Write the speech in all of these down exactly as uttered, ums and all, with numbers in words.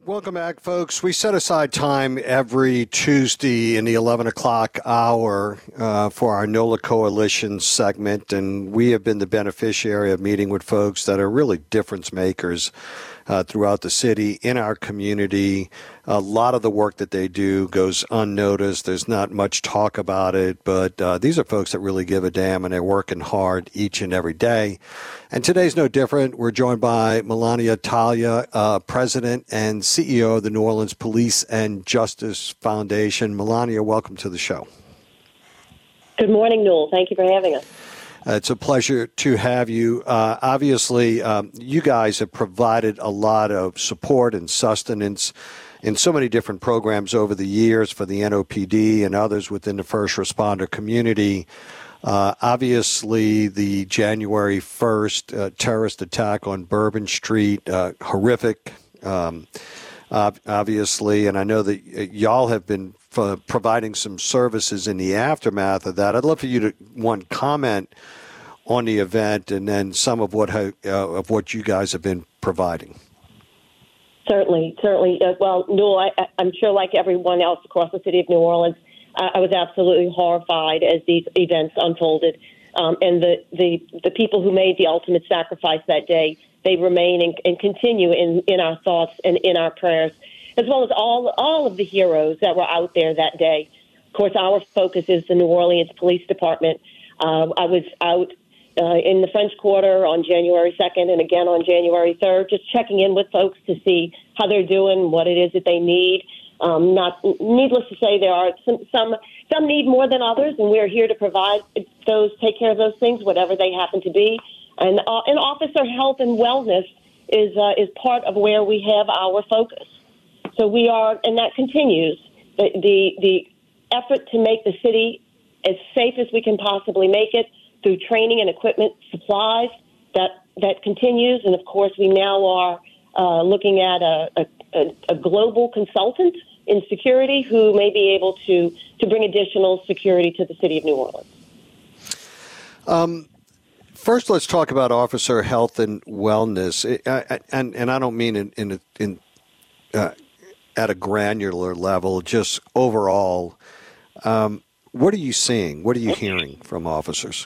Welcome back, folks. We set aside time every Tuesday in the eleven o'clock hour uh, for our NOLA Coalition segment, and we have been the beneficiary of meeting with folks that are really difference makers uh, throughout the city, in our community. A lot of the work that they do goes unnoticed. There's not much talk about it, but uh, these are folks that really give a damn, and they're working hard each and every day. And today's no different. We're joined by Melania Talia, uh, President and C E O of the New Orleans Police and Justice Foundation. Melania, welcome to the show. Good morning, Newell. Thank you for having us. Uh, it's a pleasure to have you. Uh, obviously, um, you guys have provided a lot of support and sustenance in so many different programs over the years for the N O P D and others within the first responder community. Uh, obviously, the January first uh, terrorist attack on Bourbon Street, uh, horrific, um, uh, obviously, and I know that y'all have been f- providing some services in the aftermath of that. I'd love for you to, one, comment on the event and then some of what uh, of what you guys have been providing. Certainly, certainly. Uh, well, Newell, I, I'm sure like everyone else across the city of New Orleans, I was absolutely horrified as these events unfolded. Um, and the, the, the people who made the ultimate sacrifice that day, they remain and, and continue in, in our thoughts and in our prayers, as well as all, all of the heroes that were out there that day. Of course, our focus is the New Orleans Police Department. Uh, I was out uh, in the French Quarter on January second and again on January third, just checking in with folks to see how they're doing, what it is that they need. Um, not needless to say, there are some, some some need more than others, and we're here to provide those, take care of those things, whatever they happen to be. And uh, and officer health and wellness is uh, is part of where we have our focus. So we are, and that continues the the the effort to make the city as safe as we can possibly make it through training and equipment supplies. That that continues, and of course, we now are uh, looking at a, a A, a global consultant in security who may be able to, to bring additional security to the city of New Orleans. Um, first, let's talk about officer health and wellness, I, and and I don't mean in in, in uh, at a granular level, just overall. Um, what are you seeing? What are you hearing from officers?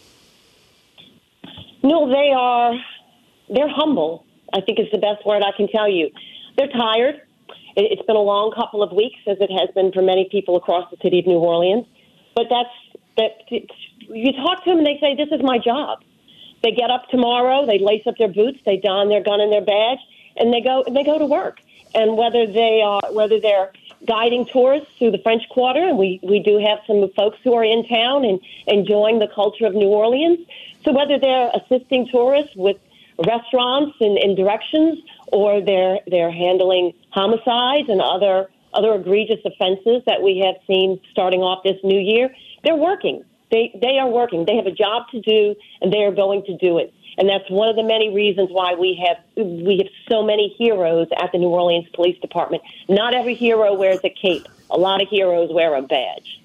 No, they are they're humble, I think is the best word I can tell you. They're tired. It's been a long couple of weeks, as it has been for many people across the city of New Orleans. But that's that. You talk to them and they say, "This is my job." They get up tomorrow, they lace up their boots, they don their gun and their badge, and they go. They go to work. And whether they are, whether they're guiding tourists through the French Quarter, and we we do have some folks who are in town and enjoying the culture of New Orleans. So whether they're assisting tourists with restaurants and, and directions, or they're they're handling homicides and other other egregious offenses that we have seen starting off this new year, they're working. They they are working. They have a job to do, and they are going to do it. And that's one of the many reasons why we have we have so many heroes at the New Orleans Police Department. Not every hero wears a cape. A lot of heroes wear a badge.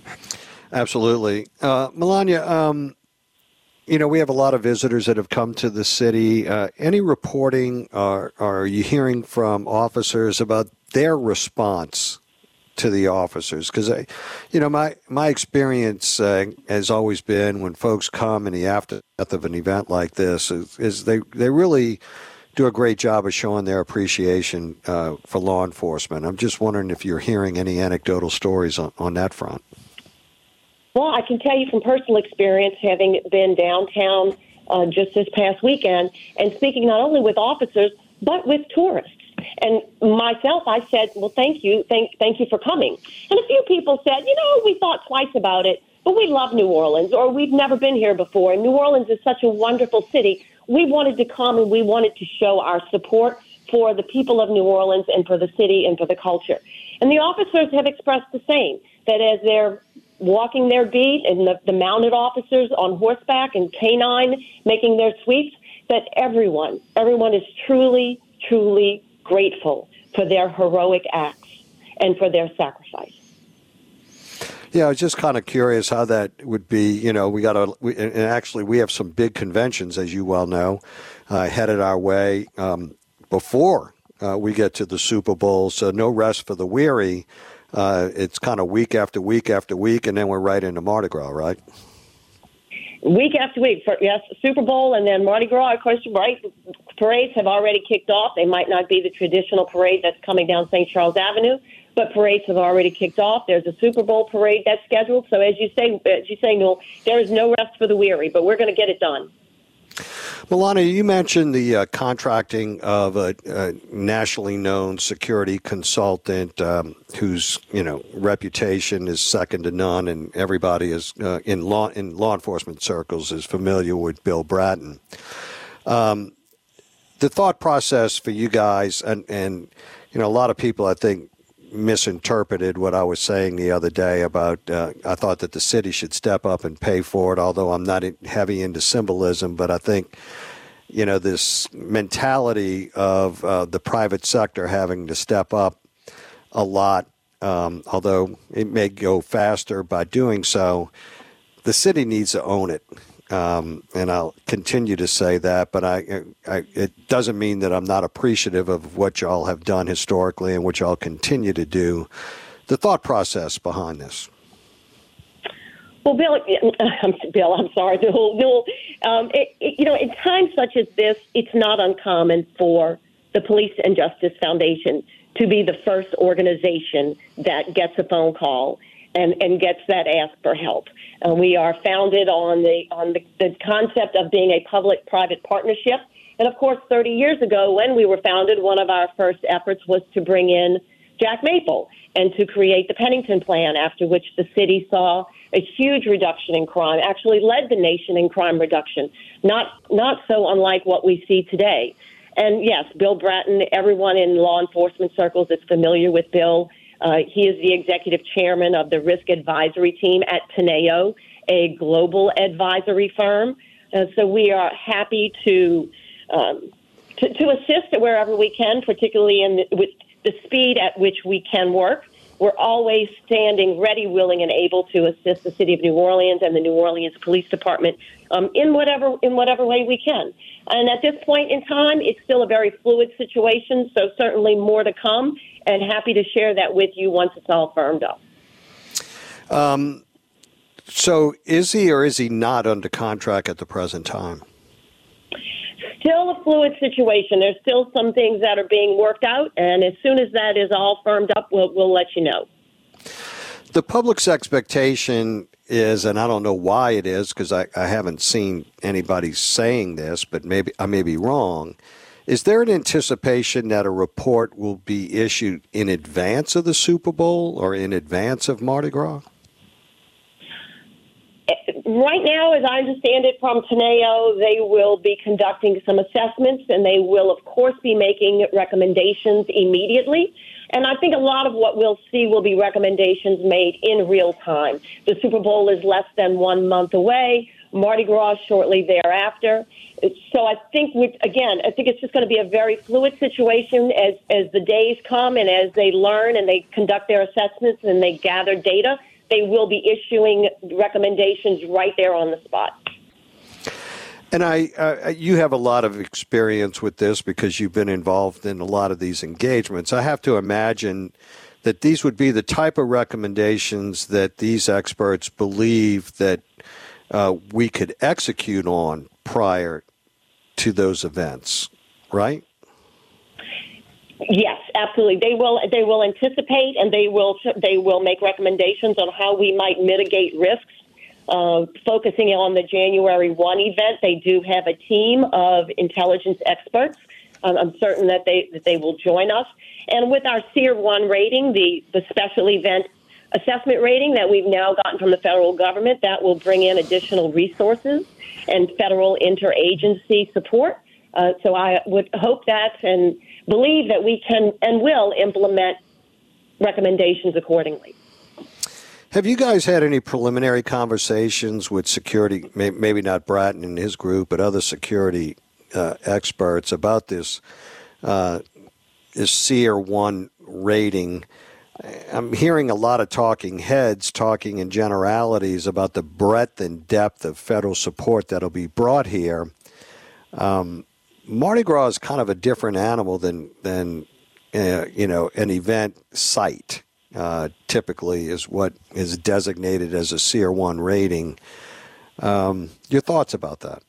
Absolutely, uh, Melania. Um You know, we have a lot of visitors that have come to the city. Uh, any reporting, or are you hearing from officers about their response to the officers? Because, you know, my, my experience uh, has always been when folks come in the aftermath of an event like this is, is they, they really do a great job of showing their appreciation uh, for law enforcement. I'm just wondering if you're hearing any anecdotal stories on, on that front. Well, I can tell you from personal experience, having been downtown uh, just this past weekend and speaking not only with officers, but with tourists. And myself, I said, well, thank you. Thank, thank you for coming. And a few people said, you know, we thought twice about it, but we love New Orleans, or we've never been here before. And New Orleans is such a wonderful city. We wanted to come and we wanted to show our support for the people of New Orleans and for the city and for the culture. And the officers have expressed the same, that as they're walking their beat and the, the mounted officers on horseback and canine making their sweeps, that everyone, everyone is truly, truly grateful for their heroic acts and for their sacrifice. Yeah, I was just kind of curious how that would be. You know, we got a, we, and actually we have some big conventions, as you well know, uh, headed our way um, before uh, we get to the Super Bowl, so no rest for the weary. Uh, it's kind of week after week after week, and then we're right into Mardi Gras, right? Week after week, for, yes, Super Bowl and then Mardi Gras. Of course, right, parades have already kicked off. They might not be the traditional parade that's coming down Saint Charles Avenue, but parades have already kicked off. There's a Super Bowl parade that's scheduled. So as you say, as you say, Newell, there is no rest for the weary, but we're going to get it done. Melania, you mentioned the uh, contracting of a, a nationally known security consultant um, whose, you know, reputation is second to none, and everybody is uh, in law in law enforcement circles is familiar with Bill Bratton. Um, the thought process for you guys, and and you know, a lot of people, I think, misinterpreted what I was saying the other day about uh, I thought that the city should step up and pay for it, although I'm not heavy into symbolism. But I think, you know, this mentality of uh, the private sector having to step up a lot, um, although it may go faster by doing so, the city needs to own it. Um, and I'll continue to say that, but I, I, it doesn't mean that I'm not appreciative of what y'all have done historically and what y'all continue to do. The thought process behind this. Well, Bill, I'm, Bill, I'm sorry, Bill. Bill um, it, it, you know, in times such as this, it's not uncommon for the Police and Justice Foundation to be the first organization that gets a phone call and, and gets that ask for help. Uh, we are founded on the on the, the concept of being a public-private partnership. And, of course, thirty years ago when we were founded, one of our first efforts was to bring in Jack Maple and to create the Pennington Plan, after which the city saw a huge reduction in crime, actually led the nation in crime reduction, not not so unlike what we see today. And, yes, Bill Bratton, everyone in law enforcement circles is familiar with Bill. Uh, he is the executive chairman of the risk advisory team at Teneo, a global advisory firm. Uh, so we are happy to, um, to to assist wherever we can, particularly in the, with the speed at which we can work. We're always standing ready, willing, and able to assist the city of New Orleans and the New Orleans Police Department um, in whatever in whatever way we can. And at this point in time, it's still a very fluid situation, so certainly more to come, and happy to share that with you once it's all firmed up. Um, so is he or is he not under contract at the present time? Still a fluid situation. There's still some things that are being worked out, and as soon as that is all firmed up, we'll, we'll let you know. The public's expectation is, and I don't know why it is, because I, I haven't seen anybody saying this, but maybe I may be wrong. Is there an anticipation that a report will be issued in advance of the Super Bowl or in advance of Mardi Gras? Right now, as I understand it from Teneo, they will be conducting some assessments, and they will, of course, be making recommendations immediately. And I think a lot of what we'll see will be recommendations made in real time. The Super Bowl is less than one month away. Mardi Gras shortly thereafter. So I think, we, again, I think it's just going to be a very fluid situation as, as the days come and as they learn and they conduct their assessments and they gather data. They will be issuing recommendations right there on the spot. And I, uh, you have a lot of experience with this because you've been involved in a lot of these engagements. I have to imagine that these would be the type of recommendations that these experts believe that uh, we could execute on prior to those events, right? Yes, absolutely. They will. They will anticipate, and they will. They will make recommendations on how we might mitigate risks. Uh, focusing on the January first event, they do have a team of intelligence experts. Um, I'm certain that they that they will join us. And with our C I R one rating, the the special event assessment rating that we've now gotten from the federal government, that will bring in additional resources and federal interagency support. Uh, so I would hope that and believe that we can and will implement recommendations accordingly. Have you guys had any preliminary conversations with security, maybe not Bratton and his group, but other security uh, experts about this, uh, this C I R one rating? I'm hearing a lot of talking heads talking in generalities about the breadth and depth of federal support that'll be brought here. Um, Mardi Gras is kind of a different animal than than uh, you know an event site. Uh, typically, is what is designated as a C R one rating. Um, your thoughts about that?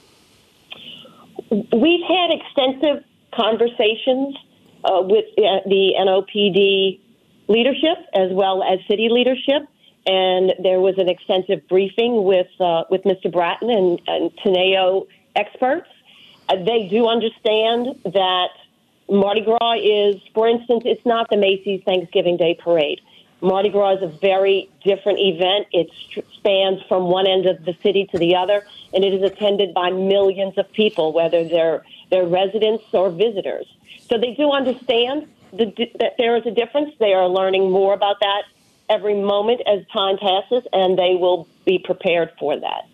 We've had extensive conversations uh, with uh, the N O P D leadership as well as city leadership, and there was an extensive briefing with uh, with Mister Bratton and, and Teneo experts. Uh, they do understand that Mardi Gras is, for instance, it's not the Macy's Thanksgiving Day Parade. Mardi Gras is a very different event. It spans from one end of the city to the other, and it is attended by millions of people, whether they're, they're residents or visitors. So they do understand the, that there is a difference. They are learning more about that every moment as time passes, and they will be prepared for that.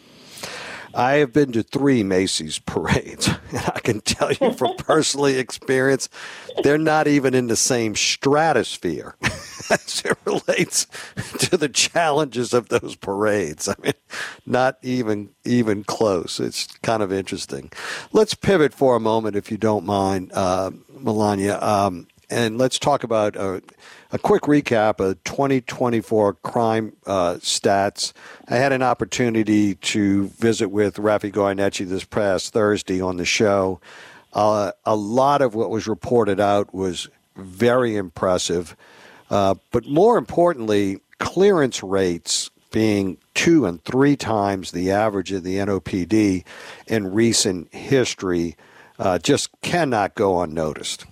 I have been to three Macy's parades, and I can tell you from personal experience, they're not even in the same stratosphere as it relates to the challenges of those parades. I mean, not even even close. It's kind of interesting. Let's pivot for a moment, if you don't mind, uh, Melania, um, and let's talk about uh, a quick recap of twenty twenty-four crime uh, stats. I had an opportunity to visit with Rafi Goyeneche this past Thursday on the show. Uh, a lot of what was reported out was very impressive, uh, but more importantly, clearance rates being two and three times the average of the N O P D in recent history uh, just cannot go unnoticed.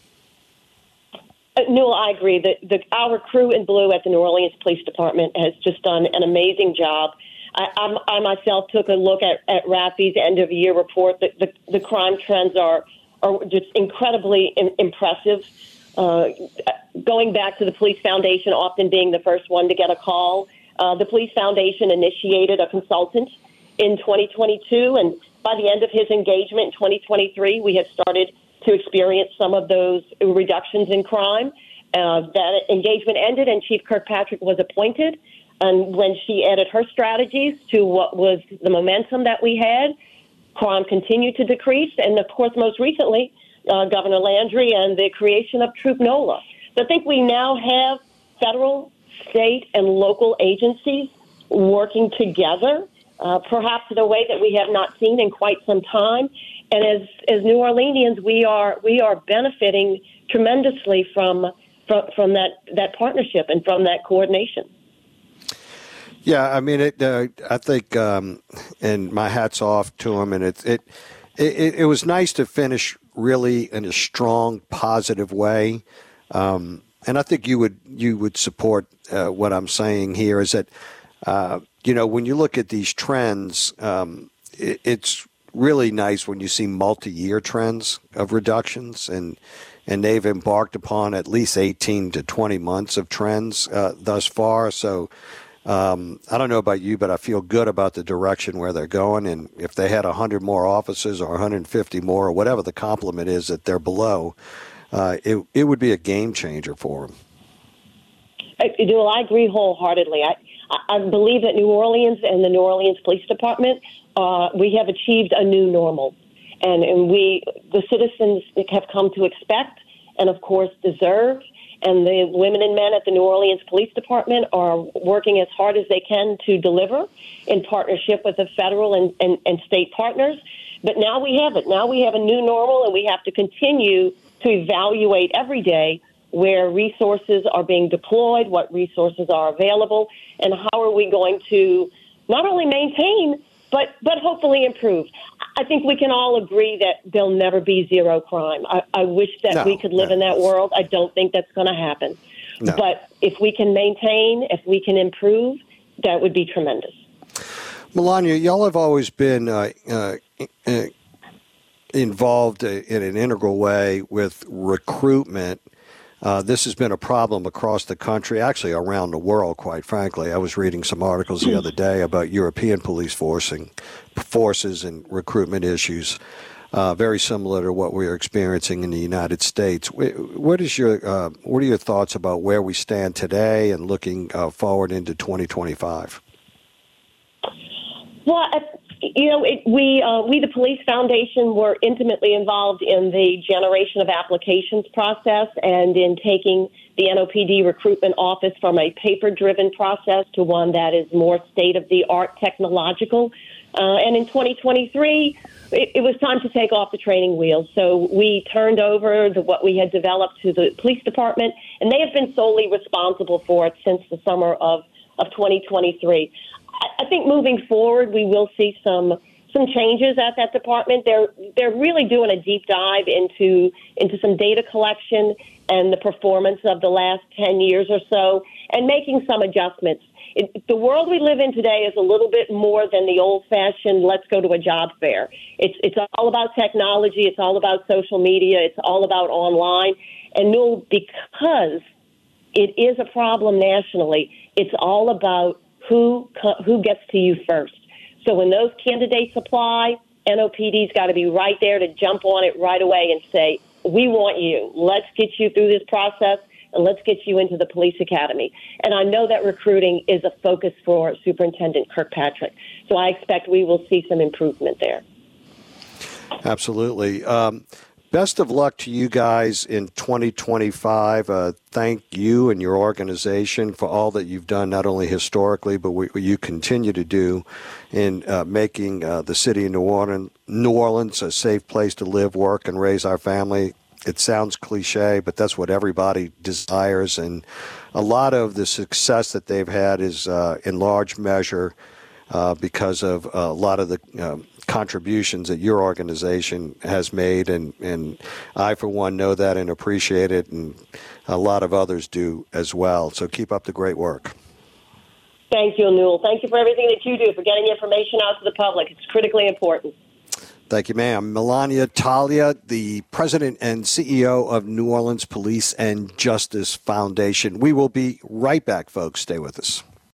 Uh, no, I agree. The, the, our crew in blue at the New Orleans Police Department has just done an amazing job. I, I'm, I myself took a look at, at Rafi's end-of-year report. The, the, the crime trends are, are just incredibly in, impressive. Uh, going back to the Police Foundation often being the first one to get a call, uh, the Police Foundation initiated a consultant in twenty twenty-two, and by the end of his engagement in twenty twenty-three, we had started to experience some of those reductions in crime. Uh, that engagement ended, and Chief Kirkpatrick was appointed. And when she added her strategies to what was the momentum that we had, crime continued to decrease. And, of course, most recently, uh, Governor Landry and the creation of Troop NOLA. So I think we now have federal, state, and local agencies working together, uh, perhaps in a way that we have not seen in quite some time. And as as New Orleanians, we are we are benefiting tremendously from from, from that, that partnership and from that coordination. Yeah, I mean, it. Uh, I think, um, and my hat's off to him. And it, it it it was nice to finish really in a strong, positive way. Um, and I think you would you would support uh, what I'm saying here is that uh, you know when you look at these trends, um, it, it's really nice when you see multi-year trends of reductions, and and they've embarked upon at least eighteen to twenty months of trends uh, thus far. So um, I don't know about you, but I feel good about the direction where they're going. And if they had one hundred more officers or one hundred fifty more or whatever the complement is that they're below, uh, it, it would be a game changer for them. I, well, I agree wholeheartedly. I, I believe that New Orleans and the New Orleans Police Department, uh, we have achieved a new normal. And, and we, the citizens have come to expect and, of course, deserve. And the women and men at the New Orleans Police Department are working as hard as they can to deliver in partnership with the federal and, and, and state partners. But now we have it. Now we have a new normal, and we have to continue to evaluate every day where resources are being deployed, what resources are available, and how are we going to not only maintain, but but hopefully improve. I think we can all agree that there'll never be zero crime. I, I wish that no, we could live no. in that world. I don't think that's going to happen. No. But if we can maintain, if we can improve, that would be tremendous. Melania, y'all have always been uh, uh, uh, involved in an integral way with recruitment. Uh, this has been a problem across the country, actually around the world, quite frankly. I was reading some articles the other day about European police forcing, forces and recruitment issues, uh, very similar to what we're experiencing in the United States. What is your, uh, what are your thoughts about where we stand today and looking uh, forward into twenty twenty-five? Well, You know, it, we, uh, we, the Police Foundation, were intimately involved in the generation of applications process and in taking the N O P D recruitment office from a paper-driven process to one that is more state-of-the-art technological. Uh, and in twenty twenty-three, it, it was time to take off the training wheels. So we turned over the, what we had developed to the police department, and they have been solely responsible for it since the summer of, of twenty twenty-three. I think moving forward, we will see some some changes at that department. They're they're really doing a deep dive into into some data collection and the performance of the last ten years or so, and making some adjustments. It, the world we live in today is a little bit more than the old-fashioned let's go to a job fair. It's it's all about technology. It's all about social media. It's all about online. And Newell, because it is a problem nationally, it's all about who who gets to you first. So when those candidates apply, N O P D's got to be right there to jump on it right away and say, we want you. Let's get you through this process, and let's get you into the police academy. And I know that recruiting is a focus for Superintendent Kirkpatrick. So I expect we will see some improvement there. Absolutely. Um, best of luck to you guys in twenty twenty-five. Uh, thank you and your organization for all that you've done, not only historically, but what you continue to do in uh, making uh, the city of New Orleans, New Orleans a safe place to live, work, and raise our family. It sounds cliche, but that's what everybody desires. And a lot of the success that they've had is uh, in large measure uh, because of a lot of the um, contributions that your organization has made. And, and I, for one, know that and appreciate it. And a lot of others do as well. So keep up the great work. Thank you, Newell. Thank you for everything that you do, for getting information out to the public. It's critically important. Thank you, ma'am. Melania Talia, the president and C E O of New Orleans Police and Justice Foundation. We will be right back, folks. Stay with us.